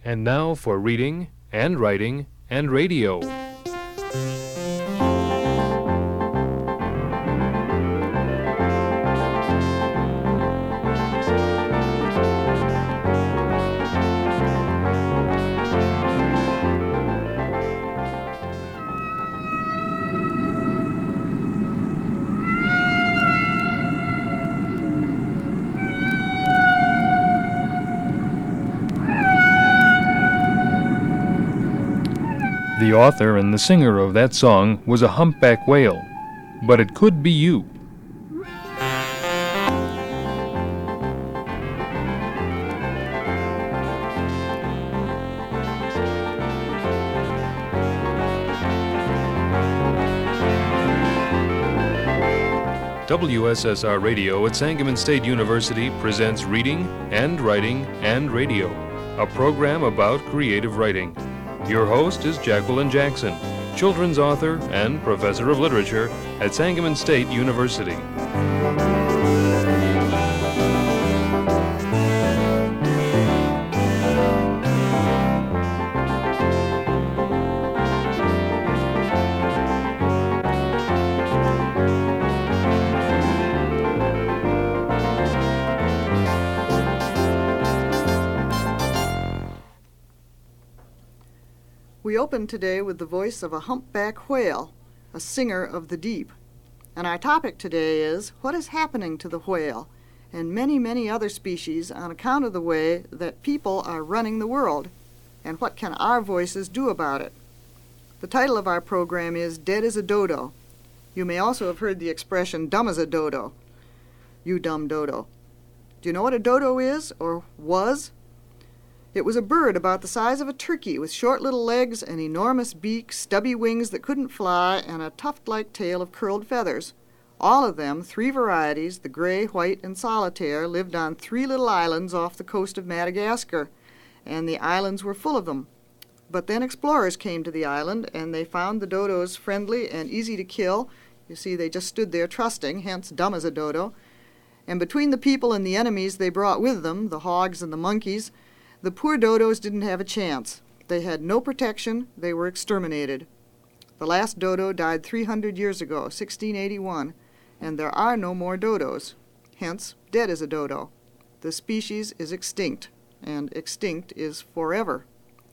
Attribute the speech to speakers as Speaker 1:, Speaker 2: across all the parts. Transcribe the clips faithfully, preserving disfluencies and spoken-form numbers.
Speaker 1: And now for reading and writing and radio. The author and the singer of that song was a humpback whale, but it could be you. W S S R Radio at Sangamon State University presents Reading and Writing and Radio, a program about creative writing. Your host is Jacqueline Jackson, children's author and professor of literature at Sangamon State University.
Speaker 2: We open today with the voice of a humpback whale, a singer of the deep. And our topic today is what is happening to the whale and many, many other species on account of the way that people are running the world, and what can our voices do about it. The title of our program is Dead as a Dodo. You may also have heard the expression dumb as a dodo. You dumb dodo. Do you know what a dodo is, or was? It was a bird about the size of a turkey with short little legs, an enormous beak, stubby wings that couldn't fly, and a tuft-like tail of curled feathers. All of them, three varieties, the gray, white, and solitaire, lived on three little islands off the coast of Madagascar, and the islands were full of them. But then explorers came to the island, and they found the dodos friendly and easy to kill. You see, they just stood there trusting, hence dumb as a dodo. And between the people and the enemies they brought with them, the hogs and the monkeys, the poor dodos didn't have a chance. They had no protection. They were exterminated. The last dodo died three hundred years ago, sixteen eighty-one, and there are no more dodos. Hence, dead as a dodo. The species is extinct, and extinct is forever.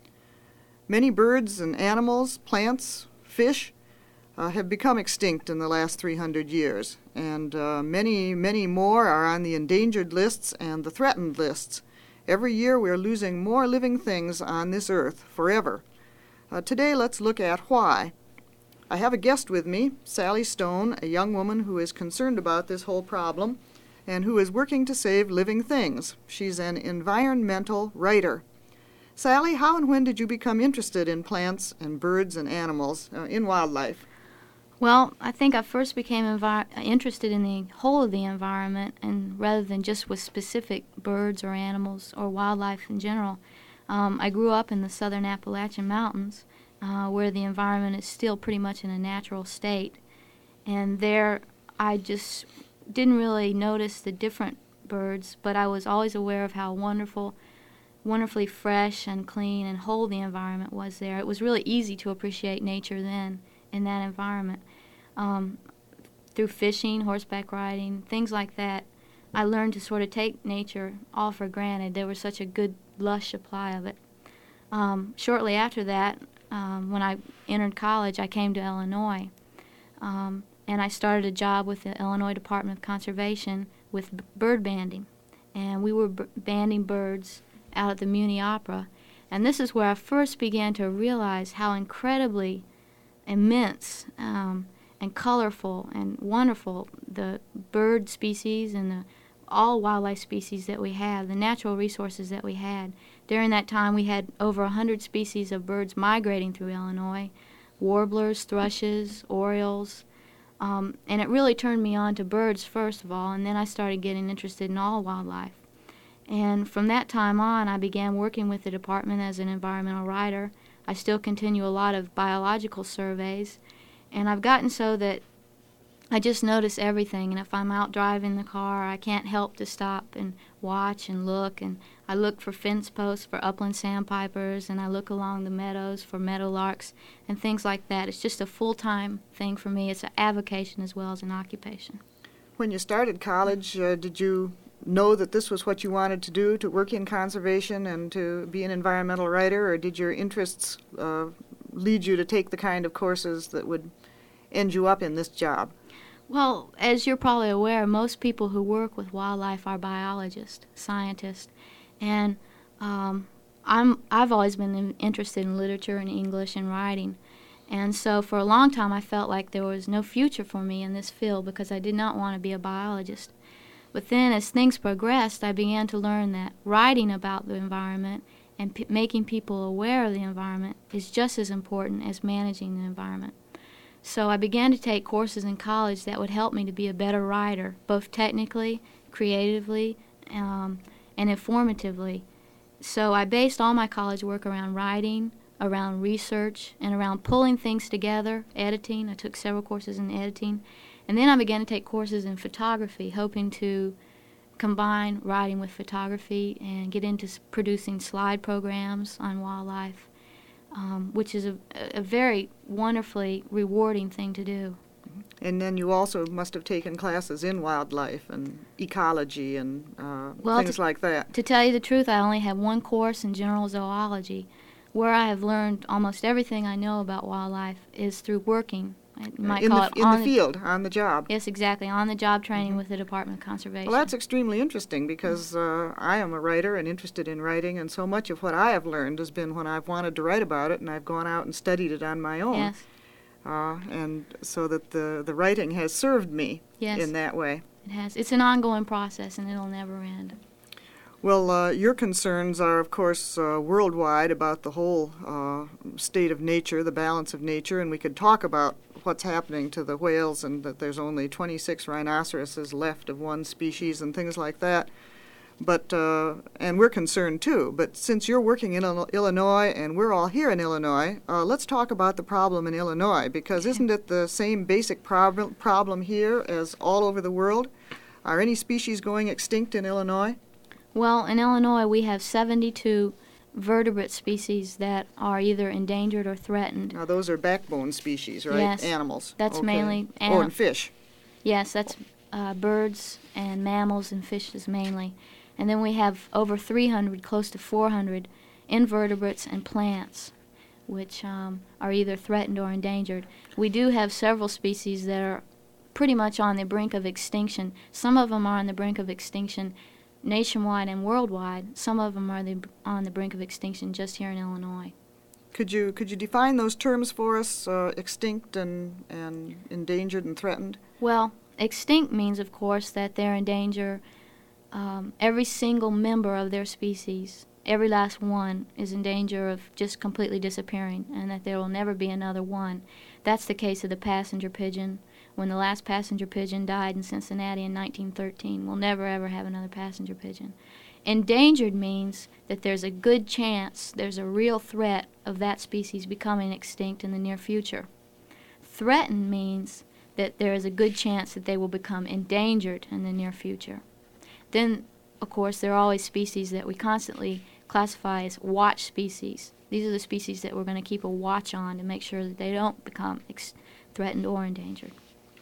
Speaker 2: Many birds and animals, plants, fish uh, have become extinct in the last three hundred years, and uh, many, many more are on the endangered lists and the threatened lists. Every year we are losing more living things on this earth forever. Uh, today let's look at why. I have a guest with me, Sally Stone, a young woman who is concerned about this whole problem and who is working to save living things. She's an environmental writer. Sally, how and when did you become interested in plants and birds and animals, uh, in wildlife?
Speaker 3: Well, I think I first became envi- interested in the whole of the environment, and rather than just with specific birds or animals or wildlife in general. Um, I grew up in the southern Appalachian Mountains, uh, where the environment is still pretty much in a natural state. And there I just didn't really notice the different birds, but I was always aware of how wonderful, wonderfully fresh and clean and whole the environment was there. It was really easy to appreciate nature then in that environment. Um, through fishing, horseback riding, things like that, I learned to sort of take nature all for granted. There was such a good, lush supply of it. Um, shortly after that, um, when I entered college, I came to Illinois, um, and I started a job with the Illinois Department of Conservation with b- bird banding. And we were b- banding birds out at the Muni Opera. And this is where I first began to realize how incredibly immense um, and colorful and wonderful the bird species and the all wildlife species that we have, the natural resources that we had. During that time, we had over one hundred species of birds migrating through Illinois, warblers, thrushes, orioles, um, and it really turned me on to birds first of all, and then I started getting interested in all wildlife. And from that time on, I began working with the department as an environmental writer. I still continue a lot of biological surveys, and I've gotten so that I just notice everything, and if I'm out driving the car, I can't help to stop and watch and look, and I I look for fence posts for upland sandpipers, and I look along the meadows for meadowlarks and things like that. It's just a full-time thing for me. It's an avocation as well as an occupation.
Speaker 2: When you started college, uh, did you know that this was what you wanted to do, to work in conservation and to be an environmental writer, or did your interests uh, lead you to take the kind of courses that would end you up in this job?
Speaker 3: Well, as you're probably aware, most people who work with wildlife are biologists, scientists, and um, I'm, I've always been in, interested in literature and English and writing. And so for a long time I felt like there was no future for me in this field because I did not want to be a biologist. But then as things progressed, I began to learn that writing about the environment and p- making people aware of the environment is just as important as managing the environment. So I began to take courses in college that would help me to be a better writer, both technically, creatively, um, and informatively. So I based all my college work around writing, around research, and around pulling things together, editing. I took several courses in editing. And then I began to take courses in photography, hoping to combine writing with photography and get into s- producing slide programs on wildlife, um, which is a, a very wonderfully rewarding thing to do.
Speaker 2: And then you also must have taken classes in wildlife and ecology and uh,
Speaker 3: Well,
Speaker 2: things
Speaker 3: to,
Speaker 2: like that.
Speaker 3: To tell you the truth, I only have one course in general zoology. Where I have learned almost everything I know about wildlife is through working. You might
Speaker 2: in
Speaker 3: call
Speaker 2: the,
Speaker 3: it
Speaker 2: in
Speaker 3: on
Speaker 2: the field, on the job.
Speaker 3: Yes, exactly, on-the-job training
Speaker 2: Mm-hmm.
Speaker 3: with the Department of Conservation.
Speaker 2: Well, that's extremely interesting because uh, I am a writer and interested in writing, and so much of what I have learned has been when I've wanted to write about it, and I've gone out and studied it on my own.
Speaker 3: Yes,
Speaker 2: Uh, and so that the, the writing has served me
Speaker 3: yes,
Speaker 2: in that way.
Speaker 3: it has. It's an ongoing process, and it'll never end.
Speaker 2: Well, uh, your concerns are, of course, uh, worldwide about the whole uh, state of nature, the balance of nature, and we could talk about what's happening to the whales and that there's only twenty-six rhinoceroses left of one species and things like that. But uh, and we're concerned too. But since you're working in Ill- Illinois and we're all here in Illinois, uh, let's talk about the problem in Illinois, because isn't it the same basic prob- problem here as all over the world? Are any species going extinct in Illinois?
Speaker 3: Well, in Illinois, we have seventy-two vertebrate species that are either endangered or threatened.
Speaker 2: Now, those are backbone species, right?
Speaker 3: Yes,
Speaker 2: Animals.
Speaker 3: that's
Speaker 2: Okay.
Speaker 3: mainly
Speaker 2: Oh,
Speaker 3: anim-
Speaker 2: and fish.
Speaker 3: Yes, that's uh, birds and mammals and fishes mainly. And then we have over three hundred, close to four hundred, invertebrates and plants, which um, are either threatened or endangered. We do have several species that are pretty much on the brink of extinction. Some of them are on the brink of extinction nationwide and worldwide. Some of them are the, on the brink of extinction just here in Illinois.
Speaker 2: Could you could you define those terms for us? Uh, extinct and and endangered and threatened.
Speaker 3: Well, extinct means, of course, that they're in danger. Um, every single member of their species, every last one, is in danger of just completely disappearing, and that there will never be another one. That's the case of the passenger pigeon. When the last passenger pigeon died in Cincinnati in nineteen thirteen, we'll never ever have another passenger pigeon. Endangered means that there's a good chance, there's a real threat of that species becoming extinct in the near future. Threatened means that there is a good chance that they will become endangered in the near future. Then, of course, there are always species that we constantly classify as watch species. These are the species that we're going to keep a watch on to make sure that they don't become ex- threatened or endangered.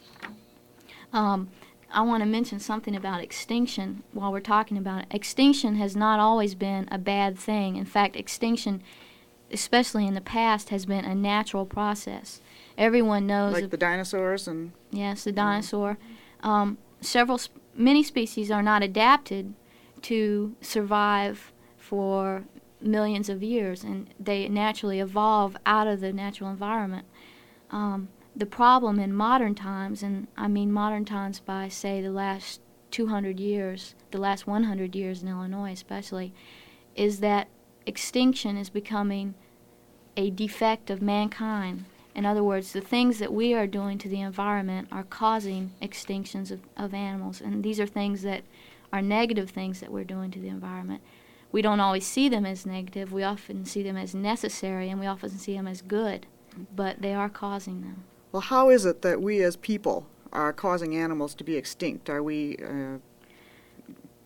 Speaker 3: Um, I want to mention something about extinction while we're talking about it. Extinction has not always been a bad thing. In fact, extinction, especially in the past, has been a natural process. Everyone knows
Speaker 2: Like
Speaker 3: of,
Speaker 2: the dinosaurs and.
Speaker 3: yes, the dinosaur. Um, several, sp- many species are not adapted to survive for millions of years, and they naturally evolve out of the natural environment. Um, the problem in modern times, and I mean modern times by, say, the last two hundred years, the last one hundred years in Illinois especially, is that extinction is becoming a defect of mankind. In other words, the things that we are doing to the environment are causing extinctions of, of animals, and these are things that are negative things that we're doing to the environment. We don't always see them as negative. We often see them as necessary, and we often see them as good, but they are causing them.
Speaker 2: Well, how is it that we as people are causing animals to be extinct? Are we, uh,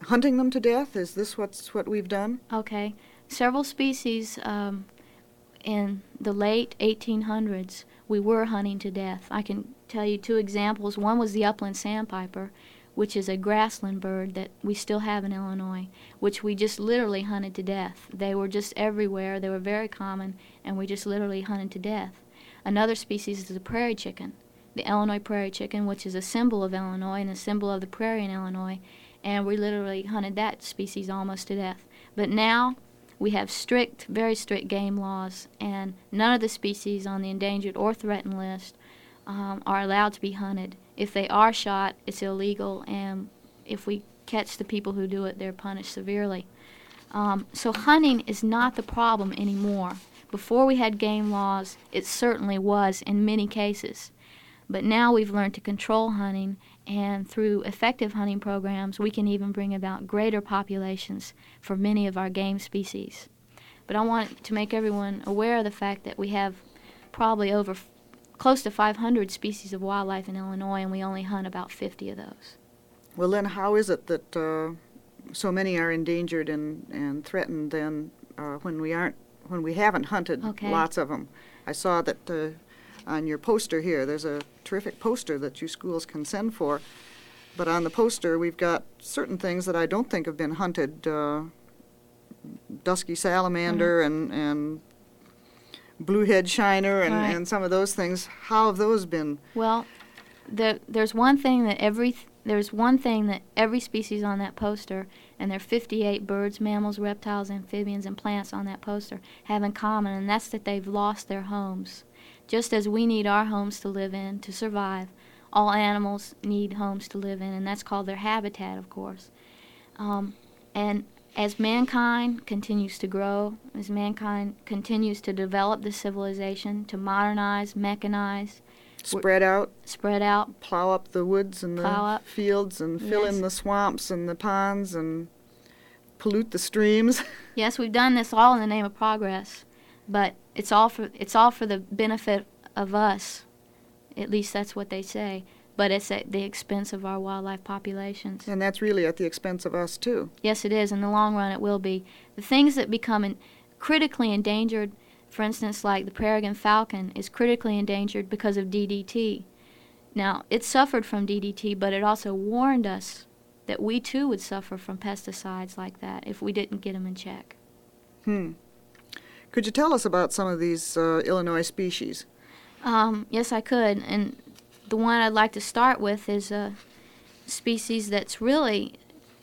Speaker 2: hunting them to death? Is this what's what we've done?
Speaker 3: Okay. Several species um, in the late eighteen hundreds we were hunting to death. I can tell you two examples. One was the upland sandpiper, which is a grassland bird that we still have in Illinois, which we just literally hunted to death. They were just everywhere. They were very common, and we just literally hunted to death. Another species is the prairie chicken, the Illinois prairie chicken, which is a symbol of Illinois and a symbol of the prairie in Illinois, and we literally hunted that species almost to death. But now we have strict, very strict game laws, and none of the species on the endangered or threatened list um, are allowed to be hunted. If they are shot, it's illegal, and if we catch the people who do it, they're punished severely. Um, so hunting is not the problem anymore. Before we had game laws, it certainly was in many cases. But now we've learned to control hunting, and through effective hunting programs, we can even bring about greater populations for many of our game species. But I want to make everyone aware of the fact that we have probably over f- close to five hundred species of wildlife in Illinois, and we only hunt about fifty of those.
Speaker 2: Well, then how is it that uh, so many are endangered and, and threatened then uh, when we aren't, when we haven't hunted
Speaker 3: Okay.
Speaker 2: lots of them? I saw that uh, on your poster here, there's a terrific poster that you schools can send for, but on the poster we've got certain things that I don't think have been hunted, uh, dusky salamander
Speaker 3: Mm-hmm.
Speaker 2: and, and bluehead shiner and,
Speaker 3: Right.
Speaker 2: and some of those things. How have those been?
Speaker 3: Well, the, there's one thing that every th- there's one thing that every species on that poster, and there are fifty-eight birds, mammals, reptiles, amphibians, and plants on that poster, have in common, and that's that they've lost their homes. Just as we need our homes to live in to survive, all animals need homes to live in, and that's called their habitat, of course. Um, and as mankind continues to grow, as mankind continues to develop the civilization, to modernize, mechanize,
Speaker 2: Spread out,
Speaker 3: spread out,
Speaker 2: plow up the woods and the
Speaker 3: Plow up.
Speaker 2: fields and fill
Speaker 3: Yes.
Speaker 2: in the swamps and the ponds and pollute the streams.
Speaker 3: yes, we've done this all in the name of progress, but it's all for it's all for the benefit of us. At least that's what they say. But it's at the expense of our wildlife populations.
Speaker 2: And that's really at the expense of us, too.
Speaker 3: Yes, it is. In the long run, it will be. The things that become in, critically endangered, for instance, like the peregrine falcon, is critically endangered because of D D T. Now, it suffered from D D T, but it also warned us that we too would suffer from pesticides like that if we didn't get them in check.
Speaker 2: Hmm. Could you tell us about some of these uh, Illinois species?
Speaker 3: Um, yes, I could. And the one I'd like to start with is a species that's really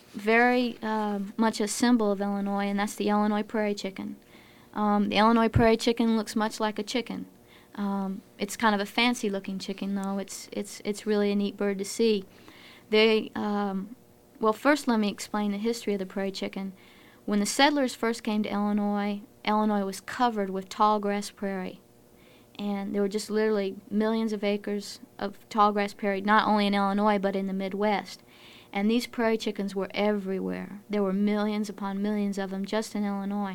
Speaker 3: very uh, much a symbol of Illinois, and that's the Illinois prairie chicken. Um, the Illinois prairie chicken looks much like a chicken. Um, it's kind of a fancy-looking chicken, though. It's it's it's really a neat bird to see. They um, well, first let me explain the history of the prairie chicken. When the settlers first came to Illinois, Illinois was covered with tall grass prairie, and there were just literally millions of acres of tall grass prairie, not only in Illinois but in the Midwest. And these prairie chickens were everywhere. There were millions upon millions of them just in Illinois.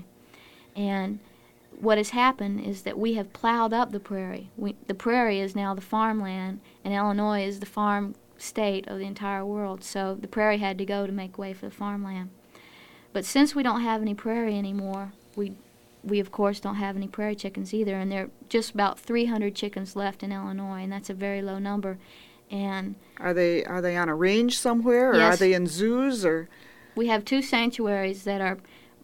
Speaker 3: And what has happened is that we have plowed up the prairie. We, the prairie is now the farmland, and Illinois is the farm state of the entire world. So the prairie had to go to make way for the farmland. But since we don't have any prairie anymore, we, we of course don't have any prairie chickens either, and there are just about three hundred chickens left in Illinois, and that's a very low number. And
Speaker 2: Are they are they on a range somewhere, or
Speaker 3: Yes.
Speaker 2: are they in zoos, or?
Speaker 3: we have two sanctuaries that are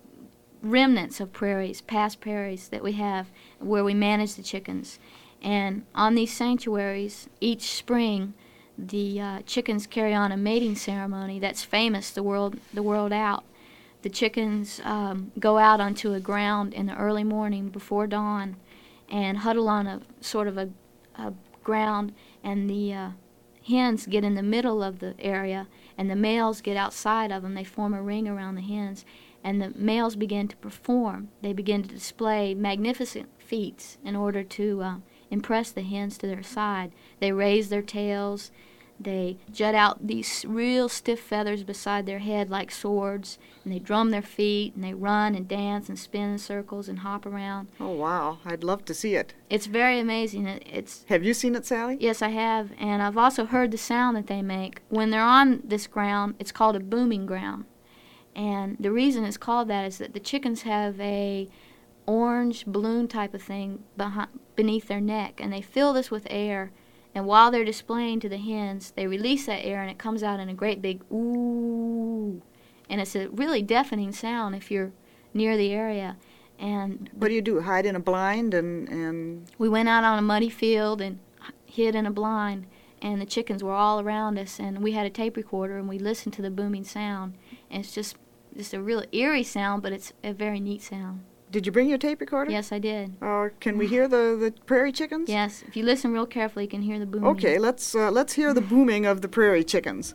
Speaker 3: remnants of prairies, past prairies that we have where we manage the chickens. And on these sanctuaries, each spring, the uh, chickens carry on a mating ceremony that's famous the world the world out. The chickens um, go out onto a ground in the early morning before dawn and huddle on a sort of a, a ground, and the uh, hens get in the middle of the area, and the males get outside of them. They form a ring around the hens, and the males begin to perform. They begin to display magnificent feats in order to uh, impress the hens to their side. They raise their tails. They jut out these real stiff feathers beside their head like swords, and they drum their feet, and they run and dance and spin in circles and hop around.
Speaker 2: Oh, wow. I'd love to see it.
Speaker 3: It's very amazing. It, it's
Speaker 2: Have you seen it, Sally?
Speaker 3: Yes, I have, and I've also heard the sound that they make. When they're on this ground, it's called a booming ground, And the reason it's called that is that the chickens have a orange balloon type of thing behind, beneath their neck, and they fill this with air. And while they're displaying to the hens, they release that air, and it comes out in a great big ooh. And it's a really deafening sound if you're near the area. And
Speaker 2: what do you do, hide in a blind? and, and
Speaker 3: we went out on a muddy field and hid in a blind, and the chickens were all around us, and we had a tape recorder, and we listened to the booming sound. And it's just, just a real eerie sound, but it's a very neat sound.
Speaker 2: Did you bring your tape recorder?
Speaker 3: Yes, I did.
Speaker 2: Uh, can we hear the, the prairie chickens?
Speaker 3: Yes. If you listen real carefully, you can hear the booming.
Speaker 2: Okay, let's uh, let's hear the booming of the prairie chickens.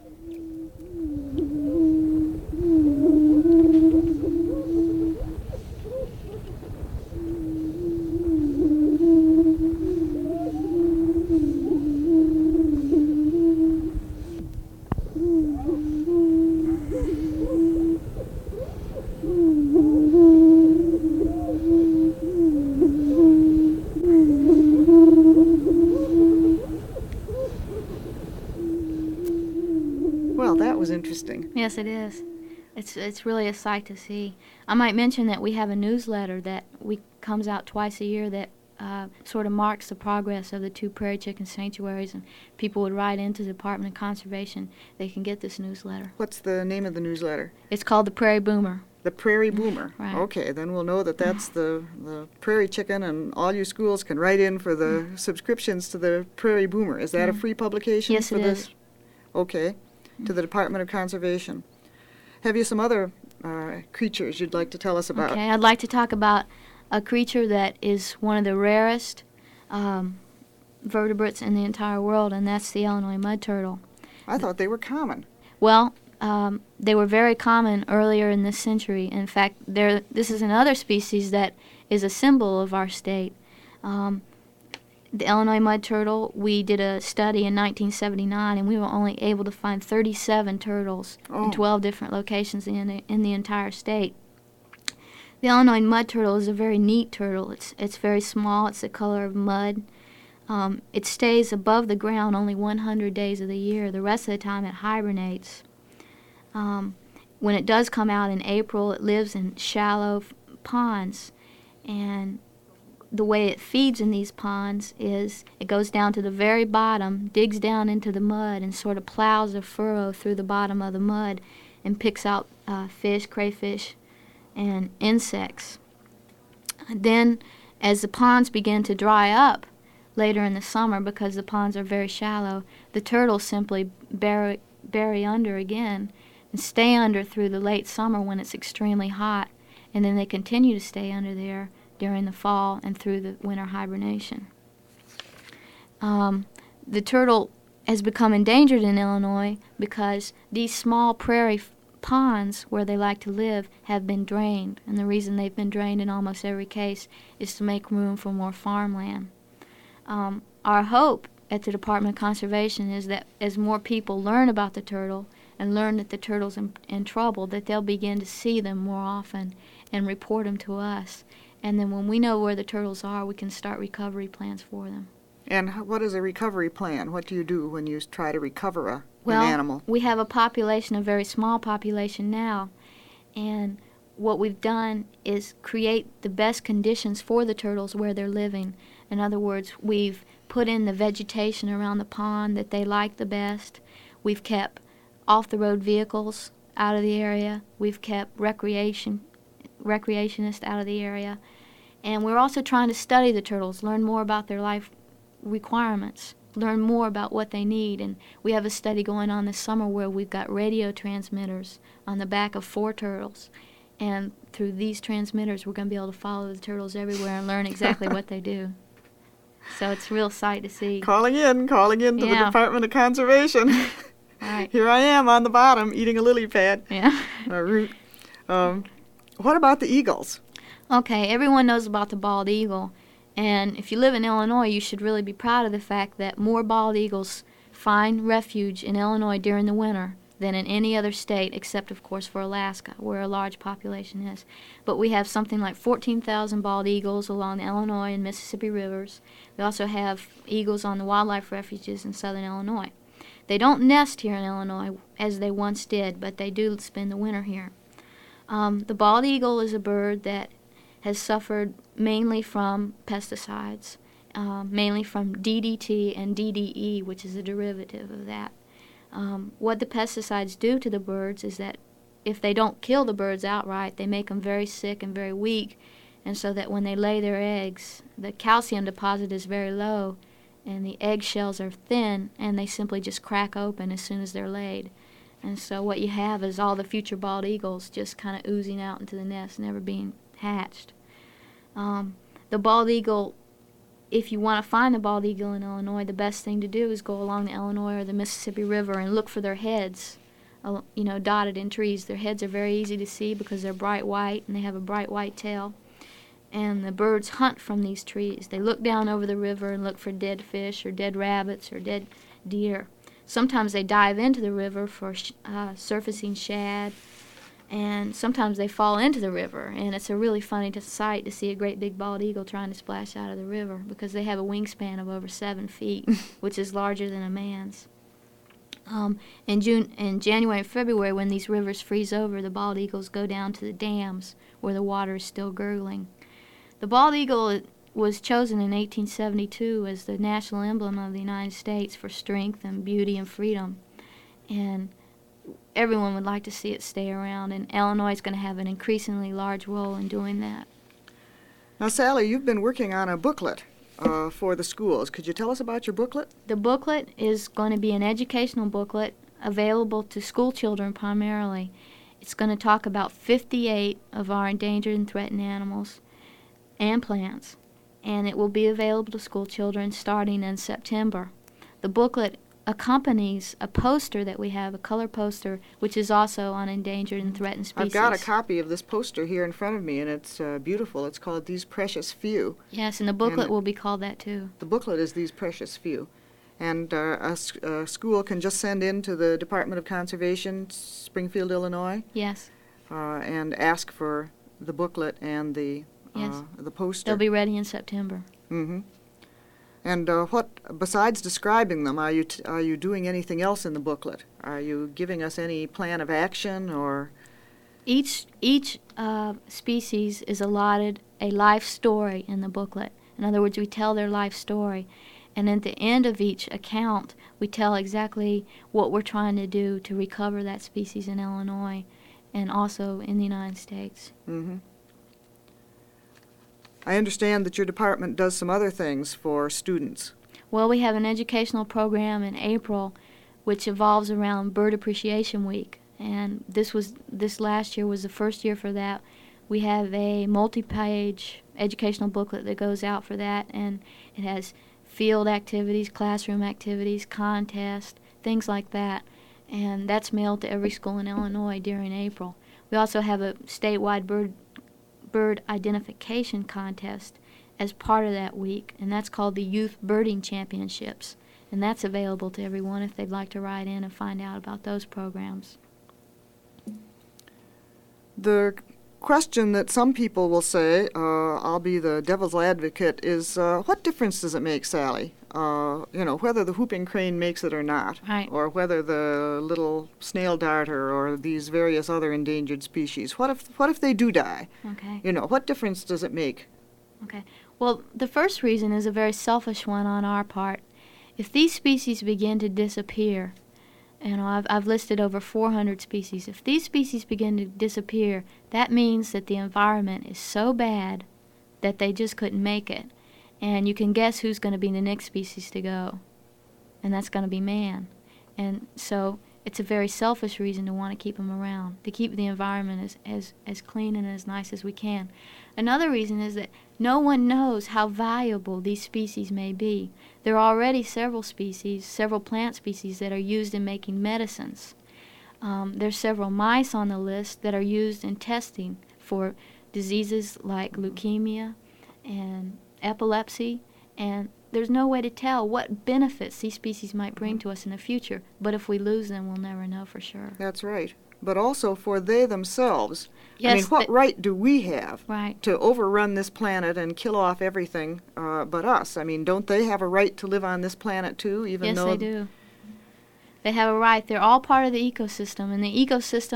Speaker 2: Well, that was interesting.
Speaker 3: Yes, it is. It's it's really a sight to see. I might mention that we have a newsletter that we comes out twice a year that uh, sort of marks the progress of the two prairie chicken sanctuaries, and people would write into the Department of Conservation. They can get this newsletter.
Speaker 2: What's the name of the newsletter?
Speaker 3: It's called the Prairie Boomer.
Speaker 2: The Prairie Boomer.
Speaker 3: Right.
Speaker 2: Okay, then we'll know that that's the, the prairie chicken, and all you schools can write in for the subscriptions to the Prairie Boomer. Is that a free publication?
Speaker 3: Yes,
Speaker 2: for
Speaker 3: it
Speaker 2: this?
Speaker 3: is.
Speaker 2: Okay, to the Department of Conservation. Have you some other uh, creatures you'd like to tell us about?
Speaker 3: Okay, I'd like to talk about a creature that is one of the rarest um, vertebrates in the entire world, and that's the Illinois mud turtle.
Speaker 2: I thought they were common.
Speaker 3: Well, um, they were very common earlier in this century. In fact, there. This is another species that is a symbol of our state. Um, the Illinois mud turtle, we did a study in nineteen seventy-nine, and we were only able to find thirty-seven turtles
Speaker 2: Oh.
Speaker 3: in twelve different locations in the, in the entire state. The Illinois mud turtle is a very neat turtle. It's it's very small. It's the color of mud. Um, it stays above the ground only one hundred days of the year. The rest of the time it hibernates. Um, when it does come out in April, it lives in shallow f- ponds, and the way it feeds in these ponds is it goes down to the very bottom, digs down into the mud, and sort of plows a furrow through the bottom of the mud and picks out uh, fish, crayfish, and insects. Then, as the ponds begin to dry up later in the summer, because the ponds are very shallow, the turtles simply bury, bury under again and stay under through the late summer when it's extremely hot, and then they continue to stay under there during the fall and through the winter hibernation. Um, the turtle has become endangered in Illinois because these small prairie f- ponds where they like to live have been drained, and the reason they've been drained in almost every case is to make room for more farmland. Um, our hope at the Department of Conservation is that as more people learn about the turtle and learn that the turtle's in, in trouble, that they'll begin to see them more often and report them to us. And then when we know where the turtles are, we can start recovery plans for them.
Speaker 2: And h- what is a recovery plan? What do you do when you s- try to recover a,
Speaker 3: Well,
Speaker 2: an animal?
Speaker 3: we have a population, a very small population now, and what we've done is create the best conditions for the turtles where they're living. In other words, we've put in the vegetation around the pond that they like the best. We've kept off-the-road vehicles out of the area. We've kept recreation recreationists out of the area. And we're also trying to study the turtles, learn more about their life requirements, learn more about what they need. And we have a study going on this summer where we've got radio transmitters on the back of four turtles. And through these transmitters, we're going to be able to follow the turtles everywhere and learn exactly what they do. So it's a real sight to see.
Speaker 2: Calling in, calling in to the
Speaker 3: Yeah.
Speaker 2: Department of Conservation.
Speaker 3: Right.
Speaker 2: Here I am on the bottom eating a lily pad,
Speaker 3: Yeah.
Speaker 2: a root. Um, what about the eagles?
Speaker 3: Okay, everyone knows about the bald eagle. And if you live in Illinois, you should really be proud of the fact that more bald eagles find refuge in Illinois during the winter than in any other state, except, of course, for Alaska, where a large population is. But we have something like fourteen thousand bald eagles along the Illinois and Mississippi rivers. We also have eagles on the wildlife refuges in southern Illinois. They don't nest here in Illinois as they once did, but they do spend the winter here. Um, the bald eagle is a bird that has suffered mainly from pesticides, um, mainly from D D T and D D E, which is a derivative of that. Um, what the pesticides do to the birds is that if they don't kill the birds outright, they make them very sick and very weak, and so that when they lay their eggs, the calcium deposit is very low, and the egg shells are thin, and they simply just crack open as soon as they're laid. And so what you have is all the future bald eagles just kind of oozing out into the nest, never being hatched. Um, the bald eagle, if you want to find the bald eagle in Illinois, the best thing to do is go along the Illinois or the Mississippi River and look for their heads, uh, you know, dotted in trees. Their heads are very easy to see because they're bright white and they have a bright white tail. And the birds hunt from these trees. They look down over the river and look for dead fish or dead rabbits or dead deer. Sometimes they dive into the river for sh- uh, surfacing shad, and sometimes they fall into the river. And it's a really funny to sight to see a great big bald eagle trying to splash out of the river because they have a wingspan of over seven feet, which is larger than a man's. Um, in June, in January and February, when these rivers freeze over, the bald eagles go down to the dams where the water is still gurgling. The bald eagle was chosen in eighteen seventy-two as the national emblem of the United States for strength and beauty and freedom. And everyone would like to see it stay around, and Illinois is going to have an increasingly large role in doing that.
Speaker 2: Now, Sally, you've been working on a booklet uh, for the schools. Could you tell us about your booklet?
Speaker 3: The booklet is going to be an educational booklet available to school children primarily. It's going to talk about fifty-eight of our endangered and threatened animals and plants, and it will be available to school children starting in September. The booklet accompanies a poster that we have, a color poster, which is also on endangered and threatened species.
Speaker 2: I've got a copy of this poster here in front of me, and it's uh, beautiful. It's called These Precious Few.
Speaker 3: Yes, and the booklet
Speaker 2: and
Speaker 3: will be called that too.
Speaker 2: The booklet is These Precious Few. And uh, a, a school can just send in to the Department of Conservation, Springfield, Illinois,
Speaker 3: Yes.
Speaker 2: uh, and ask for the booklet and the
Speaker 3: Yes.
Speaker 2: uh, the poster.
Speaker 3: They'll be ready in September.
Speaker 2: Mm-hmm. And uh, what, besides describing them, are you t- are you doing anything else in the booklet? Are you giving us any plan of action, or?
Speaker 3: Each each uh, species is allotted a life story in the booklet. In other words, we tell their life story, and at the end of each account, we tell exactly what we're trying to do to recover that species in Illinois, and also in the United States.
Speaker 2: Mm-hmm. I understand that your department does some other things for students.
Speaker 3: Well, we have an educational program in April which evolves around Bird Appreciation Week, and this was this last year was the first year for that. We have a multi-page educational booklet that goes out for that, and it has field activities, classroom activities, contests, things like that, and that's mailed to every school in Illinois during April. We also have a statewide bird bird identification contest as part of that week, and that's called the Youth Birding Championships, and that's available to everyone if they'd like to write in and find out about those programs.
Speaker 2: The question that some people will say, uh, I'll be the devil's advocate, is uh, what difference does it make, Sally? Uh, you know, whether the whooping crane makes it or not,
Speaker 3: Right.
Speaker 2: or whether the little snail darter or these various other endangered species. What if what if they do die?
Speaker 3: Okay.
Speaker 2: You know, what difference does it make?
Speaker 3: Okay. Well, the first reason is a very selfish one on our part. If these species begin to disappear, you know, I've, I've listed over four hundred species. If these species begin to disappear, that means that the environment is so bad that they just couldn't make it. And you can guess who's going to be the next species to go, and that's going to be man. And so it's a very selfish reason to want to keep them around, to keep the environment as, as, as clean and as nice as we can. Another reason is that no one knows how valuable these species may be. There are already several species, several plant species that are used in making medicines. Um, there's several mice on the list that are used in testing for diseases like leukemia and epilepsy, and there's no way to tell what benefits these species might bring to us in the future, but if we lose them, we'll never know for sure.
Speaker 2: That's right. But also for they themselves.
Speaker 3: Yes,
Speaker 2: I mean, what
Speaker 3: the-
Speaker 2: right do we have
Speaker 3: Right.
Speaker 2: to overrun this planet and kill off everything uh, but us? I mean, don't they have a right to live on this planet too, even
Speaker 3: Yes,
Speaker 2: though...
Speaker 3: they do. They have a right. They're all part of the ecosystem, and the ecosystem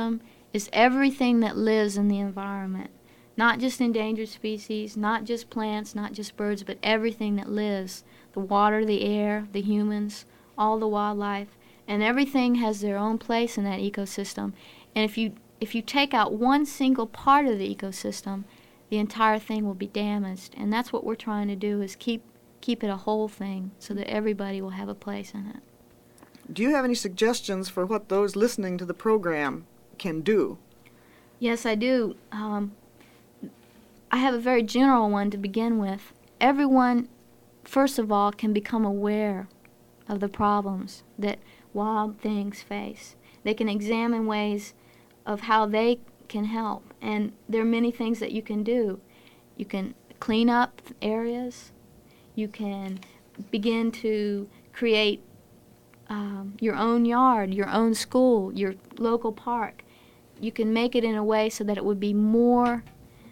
Speaker 3: is everything that lives in the environment. Not just endangered species, not just plants, not just birds, but everything that lives. The water, the air, the humans, all the wildlife, and everything has their own place in that ecosystem. And if you if you take out one single part of the ecosystem, the entire thing will be damaged. And that's what we're trying to do, is keep keep it a whole thing so that everybody will have a place in it.
Speaker 2: Do you have any suggestions for what those listening to the program can do?
Speaker 3: Yes, I do. Um, I have a very general one to begin with. Everyone, first of all, can become aware of the problems that wild things face. They can examine ways of how they can help, and there are many things that you can do. You can clean up areas. You can begin to create um, your own yard, your own school, your local park. You can make it in a way so that it would be more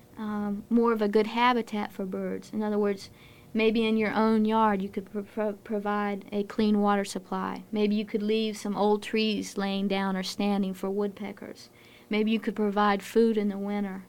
Speaker 3: um, more of a good habitat for birds. In other words, maybe in your own yard you could pro- pro- provide a clean water supply. Maybe you could leave some old trees laying down or standing for woodpeckers. Maybe you could provide food in the winter.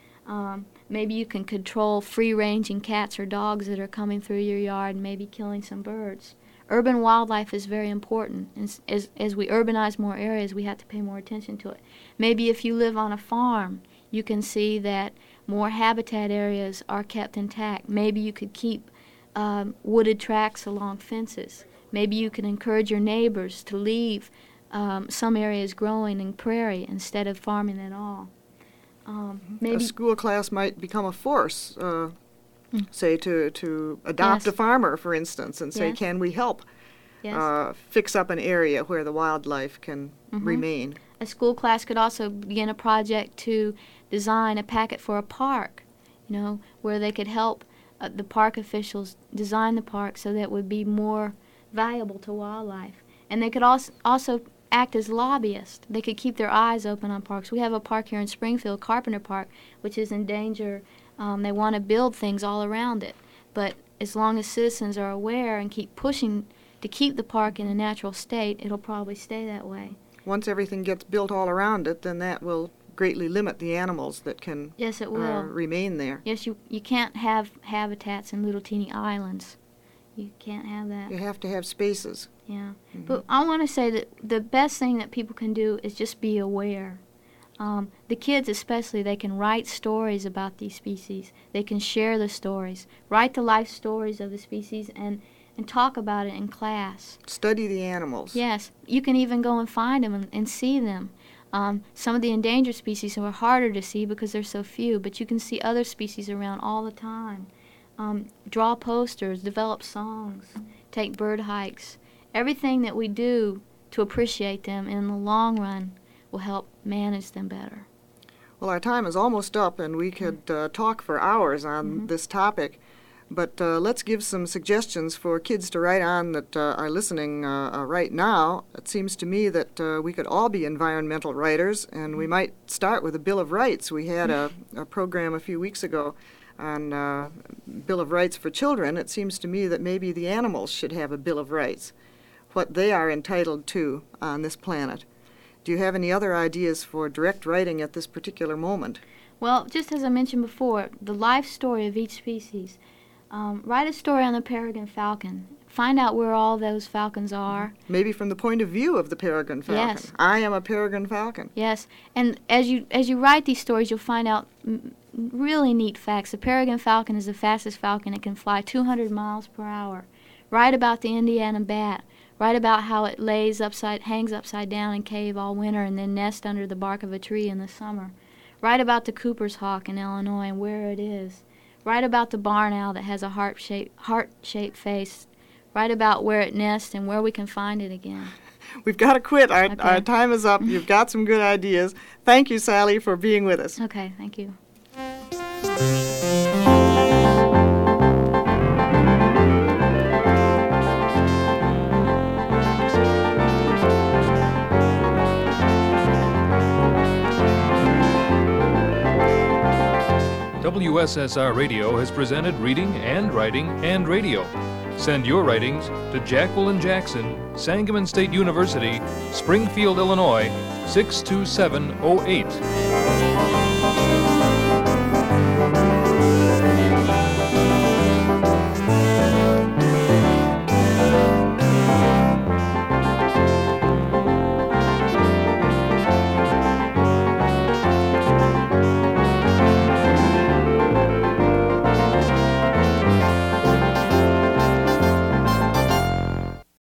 Speaker 3: Um, maybe you can control free-ranging cats or dogs that are coming through your yard and maybe killing some birds. Urban wildlife is very important. As, as, as we urbanize more areas, we have to pay more attention to it. Maybe if you live on a farm, you can see that more habitat areas are kept intact. Maybe you could keep um, wooded tracks along fences. Maybe you can encourage your neighbors to leave um, some areas growing in prairie instead of farming at all. Um, maybe
Speaker 2: a school class might become a force, uh,
Speaker 3: mm.
Speaker 2: say, to, to adopt
Speaker 3: yes.
Speaker 2: a farmer, for instance, and say,
Speaker 3: yes.
Speaker 2: can we help
Speaker 3: yes.
Speaker 2: uh, fix up an area where the wildlife can
Speaker 3: mm-hmm.
Speaker 2: remain?
Speaker 3: A school class could also begin a project to design a packet for a park, you know, where they could help uh, the park officials design the park so that it would be more valuable to wildlife. And they could also also act as lobbyists. They could keep their eyes open on parks. We have a park here in Springfield, Carpenter Park, which is in danger. Um, they want to build things all around it. But as long as citizens are aware and keep pushing to keep the park in a natural state, it'll probably stay that way.
Speaker 2: Once everything gets built all around it, then that will greatly limit the animals that can
Speaker 3: yes, it will.
Speaker 2: Uh, remain there.
Speaker 3: Yes, you, you can't have habitats in little teeny islands. You can't have that.
Speaker 2: You have to have spaces.
Speaker 3: Yeah.
Speaker 2: Mm-hmm.
Speaker 3: But I want to say that the best thing that people can do is just be aware. Um, the kids especially, they can write stories about these species. They can share the stories, write the life stories of the species, and, and talk about it in class.
Speaker 2: Study the animals.
Speaker 3: Yes. You can even go and find them and, and see them. Um, some of the endangered species are harder to see because they're so few, but you can see other species around all the time. Um, draw posters, develop songs, take bird hikes. Everything that we do to appreciate them in the long run will help manage them better.
Speaker 2: Well, our time is almost up, and we could uh, talk for hours on
Speaker 3: mm-hmm.
Speaker 2: this topic. But uh, let's give some suggestions for kids to write on that uh, are listening uh, uh, right now. It seems to me that uh, we could all be environmental writers, and we might start with a Bill of Rights. We had a, a program a few weeks ago on uh, Bill of Rights for children. It seems to me that maybe the animals should have a Bill of Rights, what they are entitled to on this planet. Do you have any other ideas for direct writing at this particular moment?
Speaker 3: Well, just as I mentioned before, the life story of each species. Um, write a story on the peregrine falcon. Find out where all those falcons are.
Speaker 2: Maybe from the point of view of the peregrine falcon.
Speaker 3: Yes.
Speaker 2: I am a peregrine falcon.
Speaker 3: Yes, and as you as you write these stories, you'll find out m- really neat facts. The peregrine falcon is the fastest falcon. It can fly two hundred miles per hour. Write about the Indiana bat. Write about how it lays upside, hangs upside down in cave all winter and then nests under the bark of a tree in the summer. Write about the Cooper's hawk in Illinois and where it is. Write about the barn owl that has a heart-shaped, heart-shaped face. Write about where it nests and where we can find it again.
Speaker 2: We've got to quit. Our,
Speaker 3: Okay.
Speaker 2: our time is up. You've got some good ideas. Thank you, Sally, for being with us.
Speaker 3: Okay, thank you.
Speaker 1: W S S R Radio has presented Reading and Writing and Radio. Send your writings to Jacqueline Jackson, Sangamon State University, Springfield, Illinois, six two seven oh eight.